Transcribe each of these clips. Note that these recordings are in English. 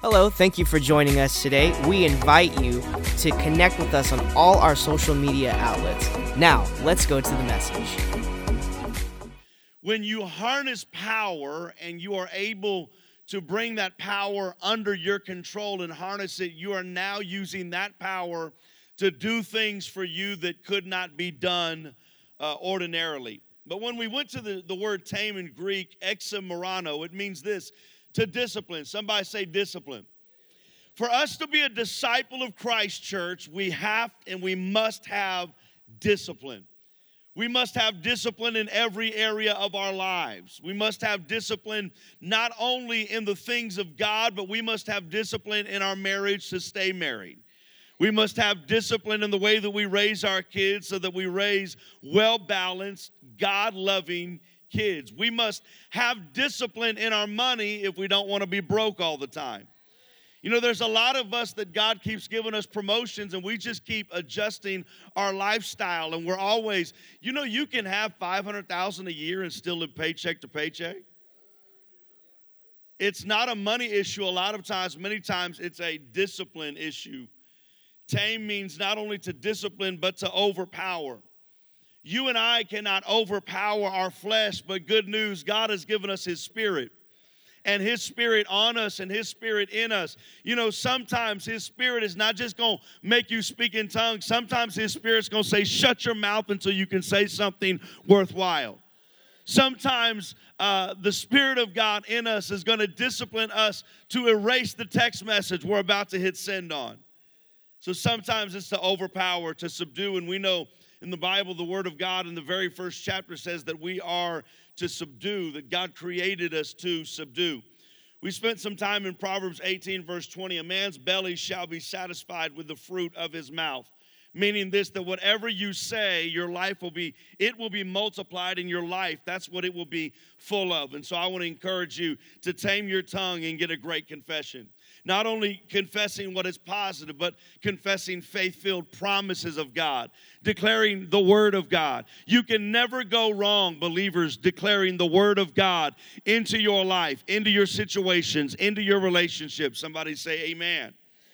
Hello, thank you for joining us today. We invite you to connect with us on all our social media outlets. Now, let's go to the message. When you harness power and you are able to bring that power under your control and harness it, you are now using that power to do things for you that could not be done ordinarily. But when we went to the word tame in Greek, examorano, it means this, to discipline. Somebody say discipline. For us to be a disciple of Christ, church, we have and we must have discipline. We must have discipline in every area of our lives. We must have discipline not only in the things of God, but we must have discipline in our marriage to stay married. We must have discipline in the way that we raise our kids so that we raise well-balanced, God-loving kids. We must have discipline in our money if we don't want to be broke all the time. You know, there's a lot of us that God keeps giving us promotions and we just keep adjusting our lifestyle and we're always, you know, you can have $500,000 a year and still live paycheck to paycheck. It's not a money issue a lot of times. Many times it's a discipline issue. Tame means not only to discipline but to overpower. You and I cannot overpower our flesh, but good news, God has given us His Spirit. And His Spirit on us and His Spirit in us. You know, sometimes His Spirit is not just going to make you speak in tongues. Sometimes His Spirit's going to say, shut your mouth until you can say something worthwhile. Sometimes the Spirit of God in us is going to discipline us to erase the text message we're about to hit send on. So sometimes it's to overpower, to subdue, and we know in the Bible, the Word of God in the very first chapter says that we are to subdue, that God created us to subdue. We spent some time in Proverbs 18, verse 20. A man's belly shall be satisfied with the fruit of his mouth. Meaning this, that whatever you say, your life will be, it will be multiplied in your life. That's what it will be full of. And so I want to encourage you to tame your tongue and get a great confession. Not only confessing what is positive, but confessing faith-filled promises of God, declaring the Word of God. You can never go wrong, believers, declaring the Word of God into your life, into your situations, into your relationships. Somebody say amen.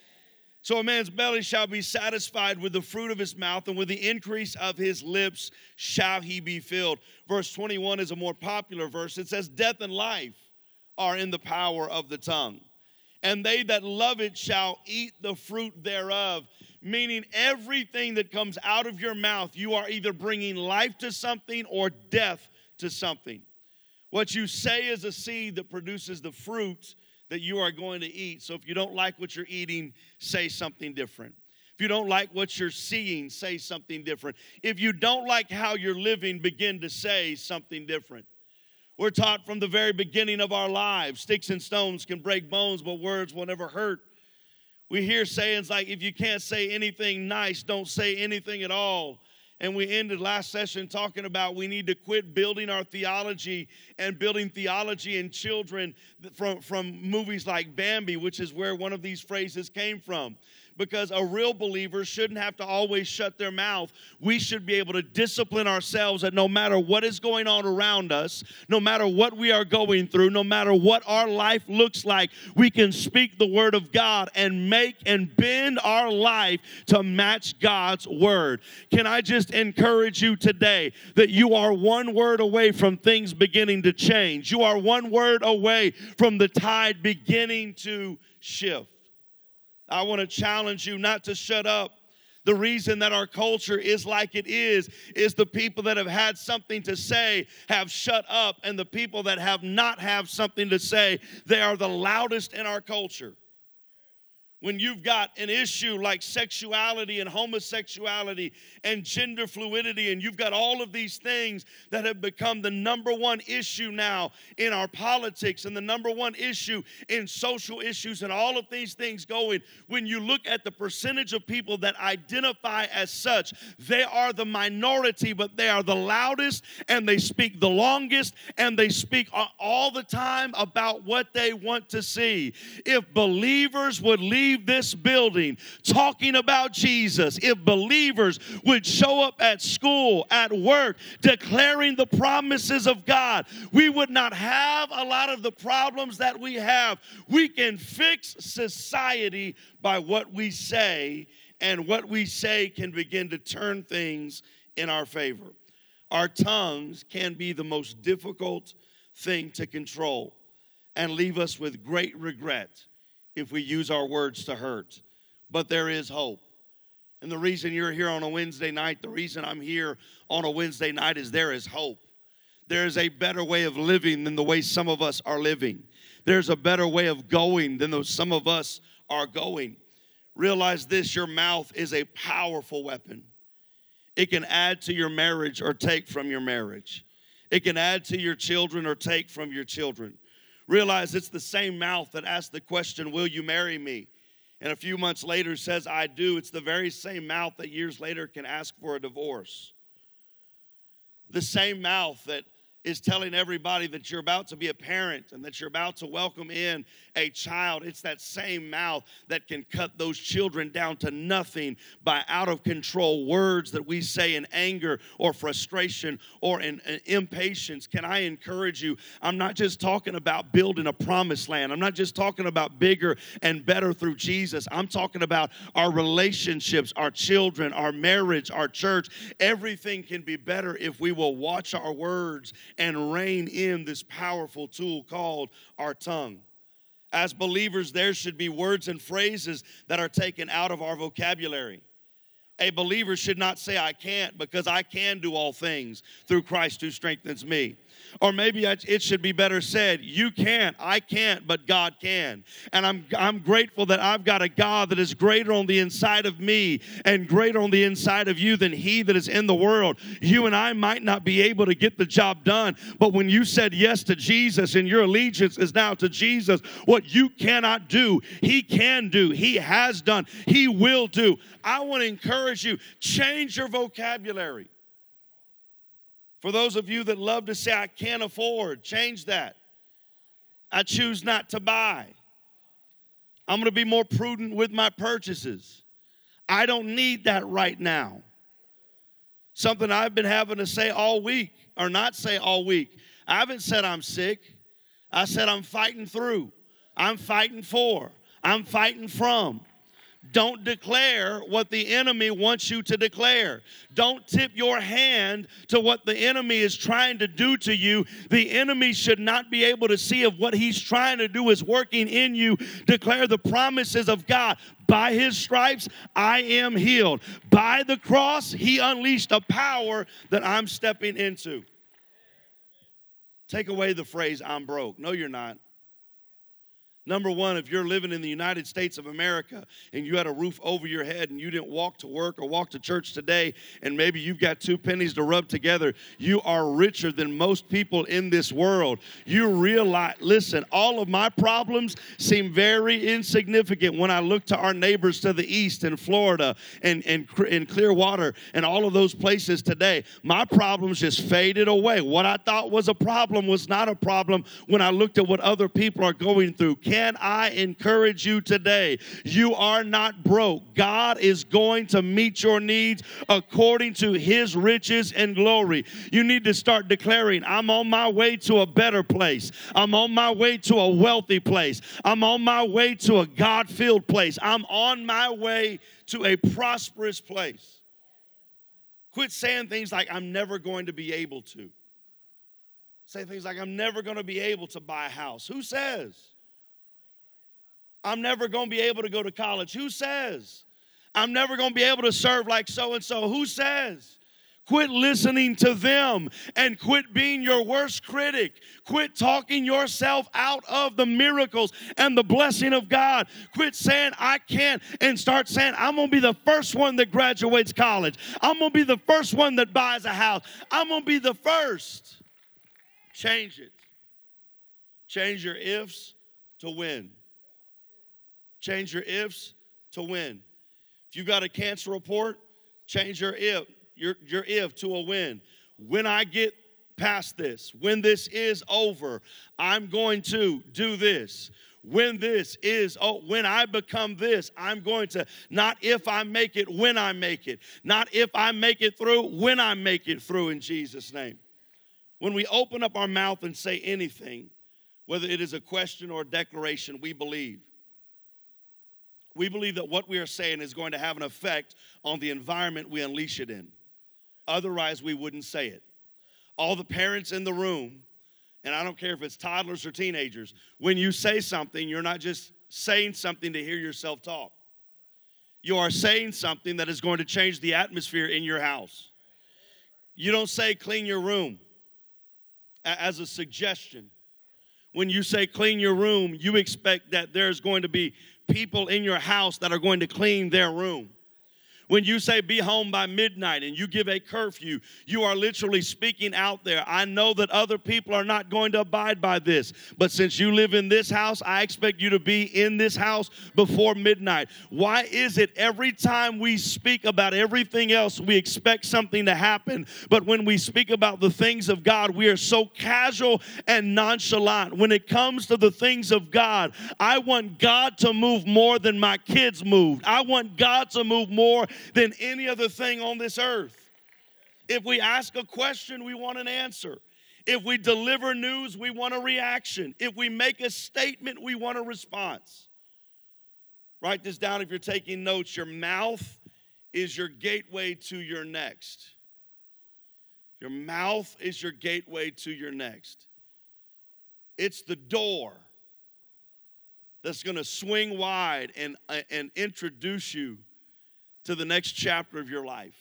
So a man's belly shall be satisfied with the fruit of his mouth, and with the increase of his lips shall he be filled. Verse 21 is a more popular verse. It says, death and life are in the power of the tongue, and they that love it shall eat the fruit thereof. Meaning everything that comes out of your mouth, you are either bringing life to something or death to something. What you say is a seed that produces the fruit that you are going to eat. So if you don't like what you're eating, say something different. If you don't like what you're seeing, say something different. If you don't like how you're living, begin to say something different. We're taught from the very beginning of our lives, sticks and stones can break bones, but words will never hurt. We hear sayings like, if you can't say anything nice, don't say anything at all. And we ended last session talking about we need to quit building our theology and building theology in children from movies like Bambi, which is where one of these phrases came from. Because a real believer shouldn't have to always shut their mouth. We should be able to discipline ourselves that no matter what is going on around us, no matter what we are going through, no matter what our life looks like, we can speak the Word of God and make and bend our life to match God's Word. Can I just encourage you today that you are one word away from things beginning to change. You are one word away from the tide beginning to shift. I want to challenge you not to shut up. The reason that our culture is like it is the people that have had something to say have shut up, and the people that have not have something to say, they are the loudest in our culture. When you've got an issue like sexuality and homosexuality and gender fluidity, and you've got all of these things that have become the number one issue now in our politics and the number one issue in social issues and all of these things going, when you look at the percentage of people that identify as such, they are the minority, but they are the loudest, and they speak the longest, and they speak all the time about what they want to see. If believers would leave leave this building talking about Jesus, if believers would show up at school, at work, declaring the promises of God, we would not have a lot of the problems that we have. We can fix society by what we say, and what we say can begin to turn things in our favor. Our tongues can be the most difficult thing to control and leave us with great regret if we use our words to hurt. But there is hope. And the reason you're here on a Wednesday night, the reason I'm here on a Wednesday night is there is hope. There is a better way of living than the way some of us are living. There's a better way of going than some of us are going. Realize this, your mouth is a powerful weapon. It can add to your marriage or take from your marriage. It can add to your children or take from your children. Realize it's the same mouth that asked the question, will you marry me? And a few months later says, I do. It's the very same mouth that years later can ask for a divorce. The same mouth that is telling everybody that you're about to be a parent and that you're about to welcome in a child. It's that same mouth that can cut those children down to nothing by out of control words that we say in anger or frustration or in impatience. Can I encourage you? I'm not just talking about building a promised land. I'm not just talking about bigger and better through Jesus. I'm talking about our relationships, our children, our marriage, our church. Everything can be better if we will watch our words and rein in this powerful tool called our tongue. As believers, there should be words and phrases that are taken out of our vocabulary. A believer should not say, I can't, because I can do all things through Christ who strengthens me. Or maybe it should be better said, you can't, I can't, but God can. And I'm grateful that I've got a God that is greater on the inside of me and greater on the inside of you than he that is in the world. You and I might not be able to get the job done, but when you said yes to Jesus and your allegiance is now to Jesus, what you cannot do, he can do, he has done, he will do. I want to encourage you, change your vocabulary. For those of you that love to say, I can't afford, change that. I choose not to buy. I'm going to be more prudent with my purchases. I don't need that right now. Something I've been having to say all week, or not say all week. I haven't said I'm sick. I said I'm fighting through. I'm fighting for. I'm fighting from. Don't declare what the enemy wants you to declare. Don't tip your hand to what the enemy is trying to do to you. The enemy should not be able to see if what he's trying to do is working in you. Declare the promises of God. By his stripes, I am healed. By the cross, he unleashed a power that I'm stepping into. Take away the phrase, I'm broke. No, you're not. Number one, if you're living in the United States of America and you had a roof over your head and you didn't walk to work or walk to church today and maybe you've got 2 pennies to rub together, you are richer than most people in this world. You realize, listen, all of my problems seem very insignificant when I look to our neighbors to the east in Florida and Clearwater and all of those places today. My problems just faded away. What I thought was a problem was not a problem when I looked at what other people are going through. Can I encourage you today? You are not broke. God is going to meet your needs according to his riches and glory. You need to start declaring, I'm on my way to a better place. I'm on my way to a wealthy place. I'm on my way to a God-filled place. I'm on my way to a prosperous place. Quit saying things like, I'm never going to be able to. Say things like, I'm never going to be able to buy a house. Who says? I'm never going to be able to go to college. Who says? I'm never going to be able to serve like so-and-so. Who says? Quit listening to them and quit being your worst critic. Quit talking yourself out of the miracles and the blessing of God. Quit saying, I can't, and start saying, I'm going to be the first one that graduates college. I'm going to be the first one that buys a house. I'm going to be the first. Change it. Change your ifs to win. Change your ifs to win. If you got a cancer report, change your if to a win. When I get past this, when this is over, I'm going to do this. when this is, when I become this, I'm going to, not if I make it, when I make it. Not if I make it through, when I make it through, in Jesus' name. When we open up our mouth and say anything, whether it is a question or a declaration, we believe. We believe that what we are saying is going to have an effect on the environment we unleash it in. Otherwise, we wouldn't say it. All the parents in the room, and I don't care if it's toddlers or teenagers, when you say something, you're not just saying something to hear yourself talk. You are saying something that is going to change the atmosphere in your house. You don't say clean your room as a suggestion. When you say clean your room, you expect that there's going to be people in your house that are going to clean their room. When you say be home by midnight and you give a curfew, you are literally speaking out there. I know that other people are not going to abide by this, but since you live in this house, I expect you to be in this house before midnight. Why is it every time we speak about everything else, we expect something to happen, but when we speak about the things of God, we are so casual and nonchalant? When it comes to the things of God, I want God to move more than my kids moved. I want God to move more than any other thing on this earth. If we ask a question, we want an answer. If we deliver news, we want a reaction. If we make a statement, we want a response. Write this down if you're taking notes. Your mouth is your gateway to your next. Your mouth is your gateway to your next. It's the door that's going to swing wide and introduce you to the next chapter of your life.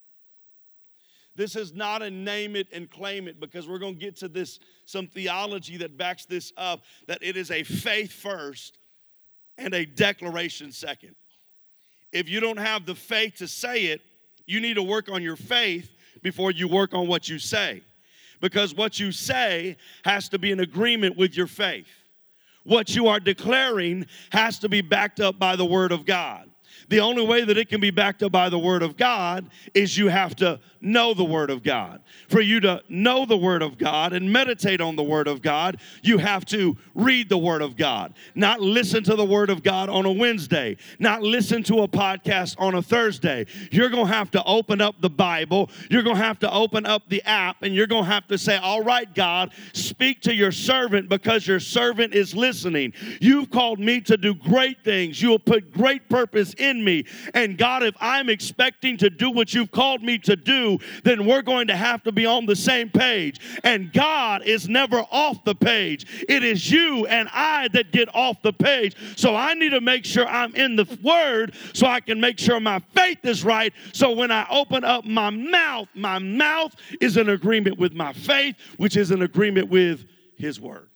This is not a name it and claim it, because we're going to get to this, some theology that backs this up, that it is a faith first and a declaration second. If you don't have the faith to say it, you need to work on your faith before you work on what you say, because what you say has to be in agreement with your faith. What you are declaring has to be backed up by the Word of God. The only way that it can be backed up by the Word of God is you have to know the Word of God. For you to know the Word of God and meditate on the Word of God, you have to read the Word of God. Not listen to the Word of God on a Wednesday. Not listen to a podcast on a Thursday. You're going to have to open up the Bible. You're going to have to open up the app, and you're going to have to say, all right, God, speak to your servant, because your servant is listening. You've called me to do great things. You will put great purpose in me. And God, if I'm expecting to do what you've called me to do, then we're going to have to be on the same page. And God is never off the page. It is you and I that get off the page. So I need to make sure I'm in the Word so I can make sure my faith is right. So when I open up my mouth is in agreement with my faith, which is in agreement with His Word.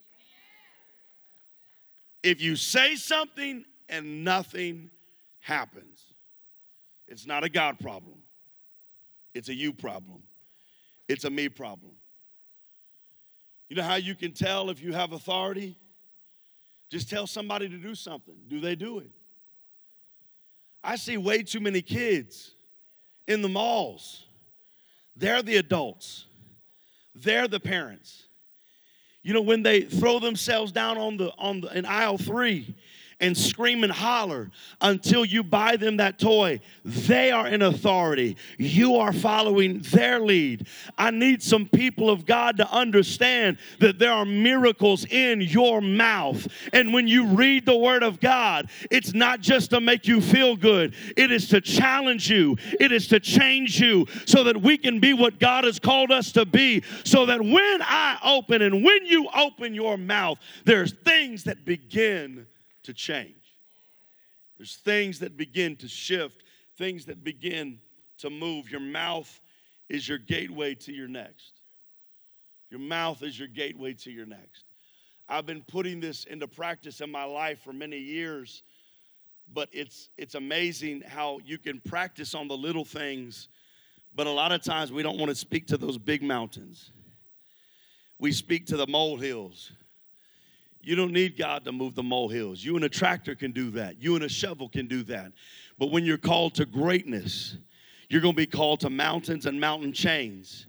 If you say something and nothing happens, it's not a God problem. It's a you problem. It's a me problem. You know how you can tell if you have authority? Just tell somebody to do something. Do they do it? I see way too many kids in the malls. They're the adults. They're the parents. You know, when they throw themselves down in aisle 3 and scream and holler until you buy them that toy, they are in authority. You are following their lead. I need some people of God to understand that there are miracles in your mouth. And when you read the Word of God, it's not just to make you feel good. It is to challenge you. It is to change you so that we can be what God has called us to be. So that when I open and when you open your mouth, there's things that begin to change. There's things that begin to shift, things that begin to move. Your mouth is your gateway to your next. Your mouth is your gateway to your next. I've been putting this into practice in my life for many years, but it's amazing how you can practice on the little things, but a lot of times we don't want to speak to those big mountains. We speak to the molehills. You don't need God to move the molehills. You and a tractor can do that. You and a shovel can do that. But when you're called to greatness, you're going to be called to mountains and mountain chains.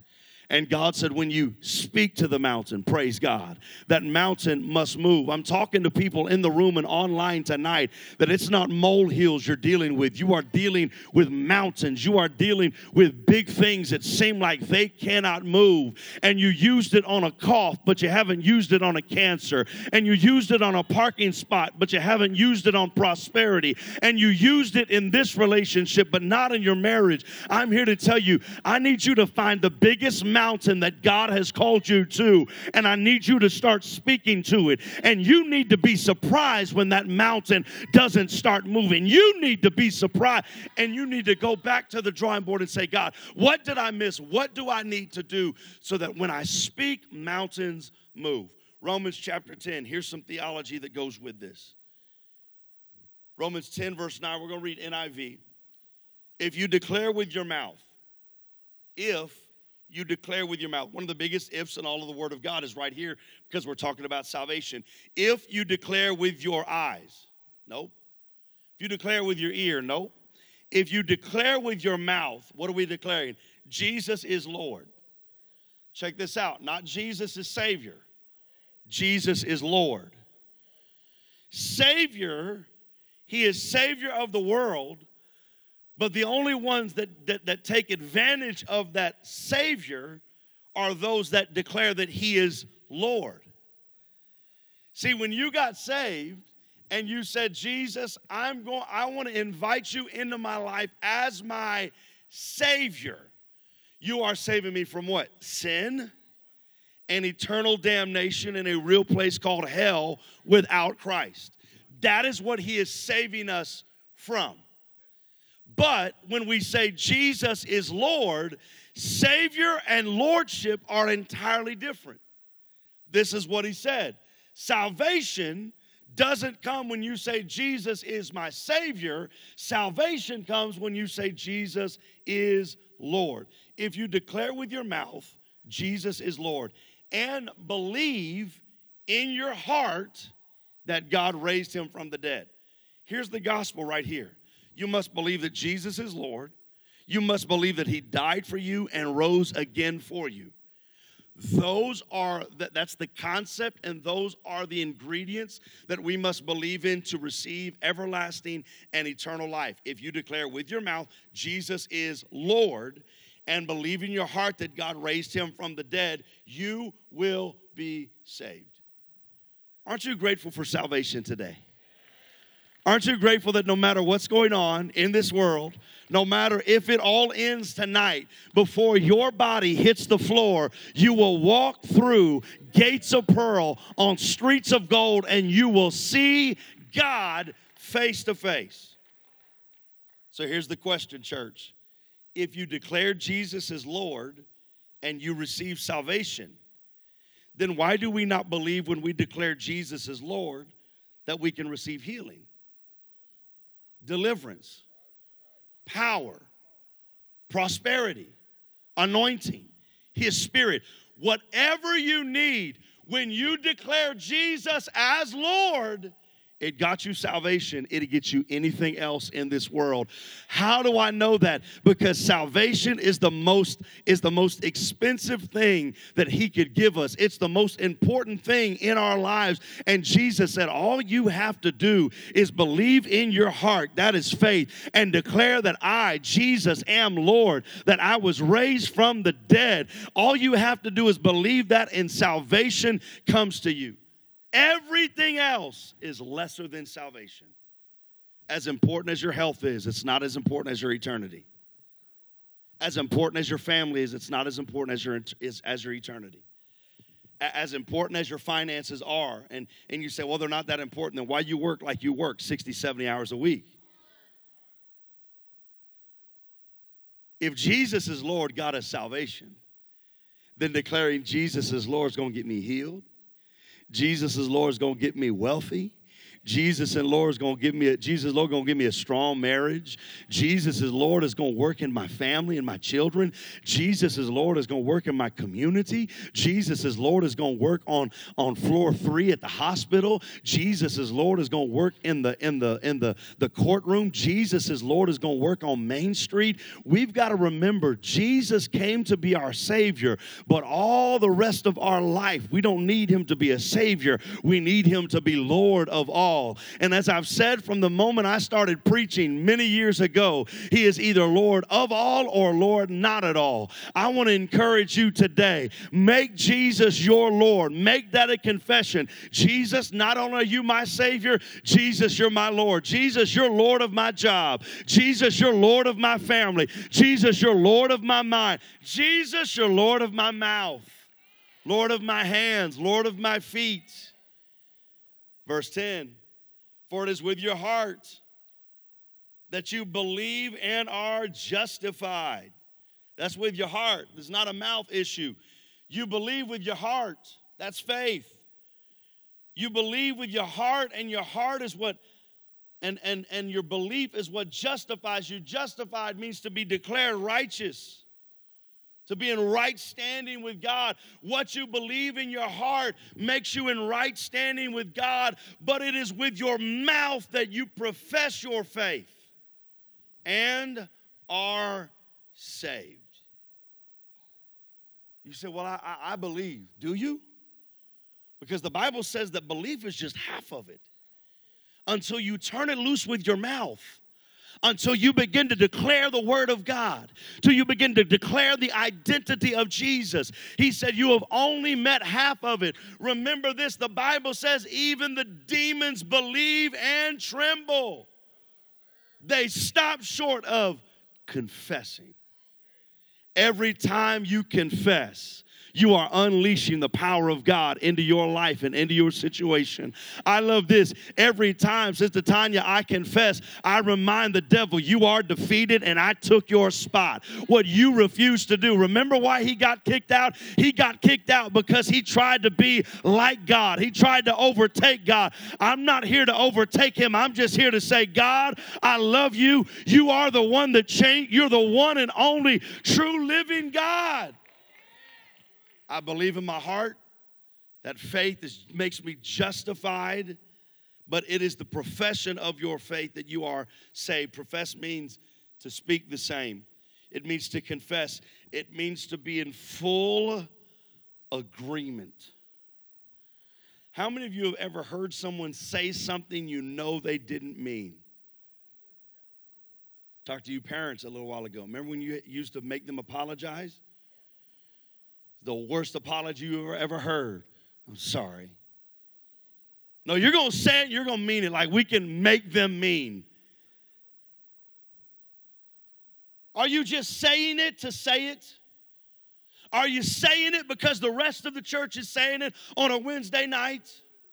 And God said, when you speak to the mountain, praise God, that mountain must move. I'm talking to people in the room and online tonight that it's not molehills you're dealing with. You are dealing with mountains. You are dealing with big things that seem like they cannot move. And you used it on a cough, but you haven't used it on a cancer. And you used it on a parking spot, but you haven't used it on prosperity. And you used it in this relationship, but not in your marriage. I'm here to tell you, I need you to find the biggest mountain that God has called you to, and I need you to start speaking to it. And you need to be surprised when that mountain doesn't start moving. You need to be surprised, and you need to go back to the drawing board and say, God, what did I miss? What do I need to do so that when I speak, mountains move? Romans chapter 10, here's some theology that goes with this. Romans 10, verse 9, we're going to read NIV. If you declare with your mouth, if you declare with your mouth. One of the biggest ifs in all of the Word of God is right here because we're talking about salvation. If you declare with your eyes, nope. If you declare with your ear, nope. If you declare with your mouth, what are we declaring? Jesus is Lord. Check this out. Not Jesus is Savior. Jesus is Lord. Savior, He is Savior of the world. But the only ones that take advantage of that Savior are those that declare that He is Lord. See, when you got saved and you said, Jesus, I want to invite you into my life as my Savior, you are saving me from what? Sin and eternal damnation in a real place called hell without Christ. That is what He is saving us from. But when we say Jesus is Lord, Savior and Lordship are entirely different. This is what He said. Salvation doesn't come when you say Jesus is my Savior. Salvation comes when you say Jesus is Lord. If you declare with your mouth, Jesus is Lord, and believe in your heart that God raised Him from the dead. Here's the gospel right here. You must believe that Jesus is Lord. You must believe that He died for you and rose again for you. That's the concept, and those are the ingredients that we must believe in to receive everlasting and eternal life. If you declare with your mouth, Jesus is Lord, and believe in your heart that God raised Him from the dead, you will be saved. Aren't you grateful for salvation today? Aren't you grateful that no matter what's going on in this world, no matter if it all ends tonight, before your body hits the floor, you will walk through gates of pearl on streets of gold, and you will see God face to face. So here's the question, church. If you declare Jesus as Lord and you receive salvation, then why do we not believe when we declare Jesus as Lord that we can receive healing, deliverance, power, prosperity, anointing, His Spirit? Whatever you need, when you declare Jesus as Lord, it got you salvation. It'll get you anything else in this world. How do I know that? Because salvation is the most expensive thing that He could give us. It's the most important thing in our lives. And Jesus said, all you have to do is believe in your heart, that is faith, and declare that I, Jesus, am Lord, that I was raised from the dead. All you have to do is believe that, and salvation comes to you. Everything else is lesser than salvation. As important as your health is, it's not as important as your eternity. As important as your family is, it's not as important as your eternity. As important as your finances are, and you say, well, they're not that important, then why you work like you work 60, 70 hours a week? If Jesus is Lord, God is salvation, then declaring Jesus is Lord is going to get me healed. Jesus is Lord is going to get me wealthy. Jesus and Lord is going to give me a strong marriage. Jesus is Lord is going to work in my family and my children. Jesus is Lord is going to work in my community. Jesus is Lord is going to work on floor 3 at the hospital. Jesus is Lord is going to work in the courtroom. Jesus is Lord is going to work on Main Street. We've got to remember Jesus came to be our Savior, but all the rest of our life we don't need him to be a Savior. We need him to be Lord of all. And as I've said from the moment I started preaching many years ago, he is either Lord of all or Lord not at all. I want to encourage you today, make Jesus your Lord. Make that a confession. Jesus, not only are you my Savior, Jesus, you're my Lord. Jesus, you're Lord of my job. Jesus, you're Lord of my family. Jesus, you're Lord of my mind. Jesus, you're Lord of my mouth. Lord of my hands, Lord of my feet. Verse 10, for it is with your heart that you believe and are justified. That's with your heart. It's not a mouth issue. You believe with your heart. That's faith. You believe with your heart, and your heart is what, and your belief is what justifies you. Justified means to be declared righteous. To be in right standing with God. What you believe in your heart makes you in right standing with God, but it is with your mouth that you profess your faith and are saved. You say, well, I believe. Do you? Because the Bible says that belief is just half of it. Until you turn it loose with your mouth. Until you begin to declare the word of God, till you begin to declare the identity of Jesus. He said, you have only met half of it. Remember this, the Bible says even the demons believe and tremble. They stop short of confessing. Every time you confess, you are unleashing the power of God into your life and into your situation. I love this. Every time, Sister Tanya, I confess, I remind the devil, you are defeated and I took your spot. What you refused to do. Remember why he got kicked out? He got kicked out because he tried to be like God. He tried to overtake God. I'm not here to overtake him. I'm just here to say, God, I love you. You are the one that changed. You're the one and only true living God. I believe in my heart that faith makes me justified, but it is the profession of your faith that you are saved. Profess means to speak the same. It means to confess. It means to be in full agreement. How many of you have ever heard someone say something you know they didn't mean? Talked to you parents a little while ago. Remember when you used to make them apologize? The worst apology you ever heard. I'm sorry. No, you're going to say it, you're going to mean it. Like we can make them mean. Are you just saying it to say it? Are you saying it because the rest of the church is saying it on a Wednesday night?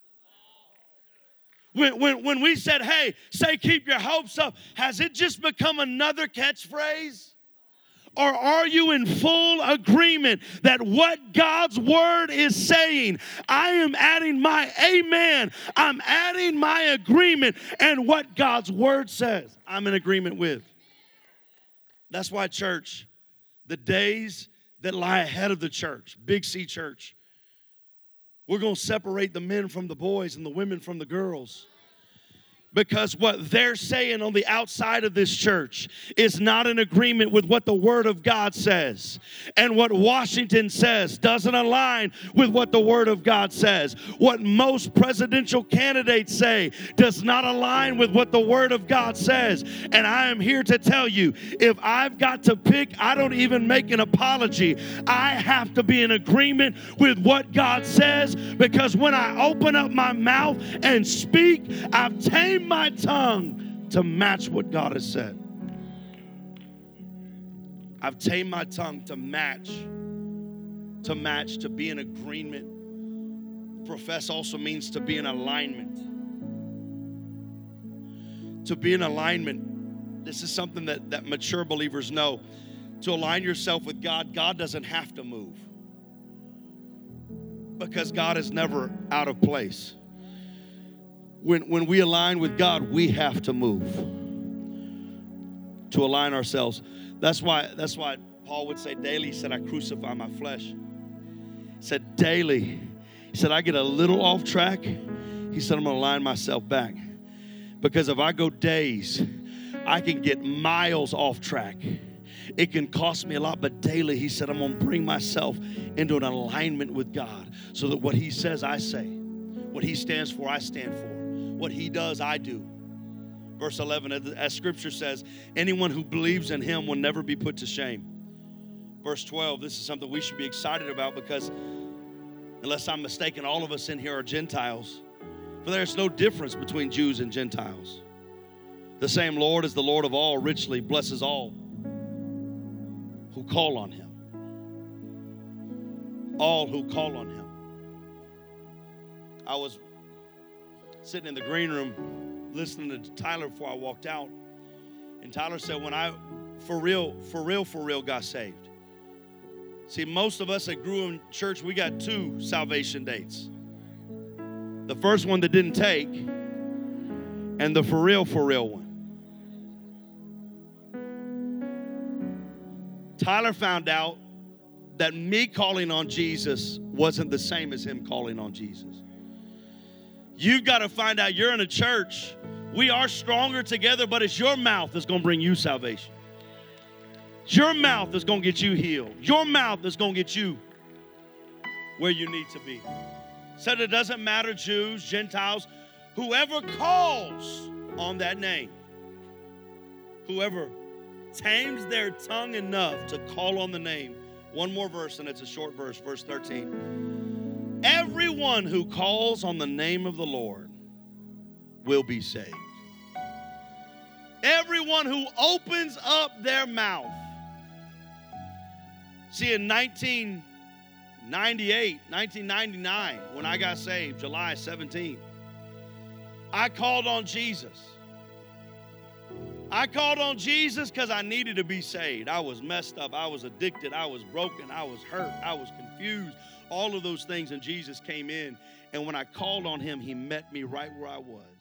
When we said, hey, say keep your hopes up, has it just become another catchphrase? Or are you in full agreement that what God's word is saying, I am adding my amen, I'm adding my agreement, and what God's word says, I'm in agreement with. That's why, church, the days that lie ahead of the church, Big C Church, we're going to separate the men from the boys and the women from the girls. Because what they're saying on the outside of this church is not in agreement with what the Word of God says. And what Washington says doesn't align with what the Word of God says. What most presidential candidates say does not align with what the Word of God says. And I am here to tell you, if I've got to pick, I don't even make an apology. I have to be in agreement with what God says, because when I open up my mouth and speak, I've tamed my tongue to match what God has said. I've tamed my tongue to match, to be in agreement. Profess also means to be in alignment. To be in alignment, this is something that mature believers know. To align yourself with God, God doesn't have to move, because God is never out of place. when we align with God, we have to move to align ourselves. That's why Paul would say daily, he said, I crucify my flesh. He said daily. He said, I get a little off track. He said, I'm going to align myself back. Because if I go days, I can get miles off track. It can cost me a lot, but daily, he said, I'm going to bring myself into an alignment with God so that what he says, I say. What he stands for, I stand for. What he does, I do. Verse 11, as scripture says, anyone who believes in him will never be put to shame. Verse 12, this is something we should be excited about because unless I'm mistaken, all of us in here are Gentiles. For there's no difference between Jews and Gentiles. The same Lord is the Lord of all, richly blesses all who call on him. All who call on him. I was sitting in the green room listening to Tyler before I walked out. And Tyler said, when I for real got saved. See, most of us that grew in church, we got 2 salvation dates. The first one that didn't take, and the for real one. Tyler found out that me calling on Jesus wasn't the same as him calling on Jesus. You've got to find out you're in a church. We are stronger together, but it's your mouth that's going to bring you salvation. Your mouth is going to get you healed. Your mouth is going to get you where you need to be. Said it doesn't matter, Jews, Gentiles, whoever calls on that name, whoever tames their tongue enough to call on the name. One more verse, and it's a short verse, verse 13. Everyone who calls on the name of the Lord will be saved. Everyone who opens up their mouth. See, in 1999, when I got saved, July 17th, I called on Jesus. I called on Jesus because I needed to be saved. I was messed up. I was addicted. I was broken. I was hurt. I was confused. All of those things, and Jesus came in. And when I called on him, he met me right where I was.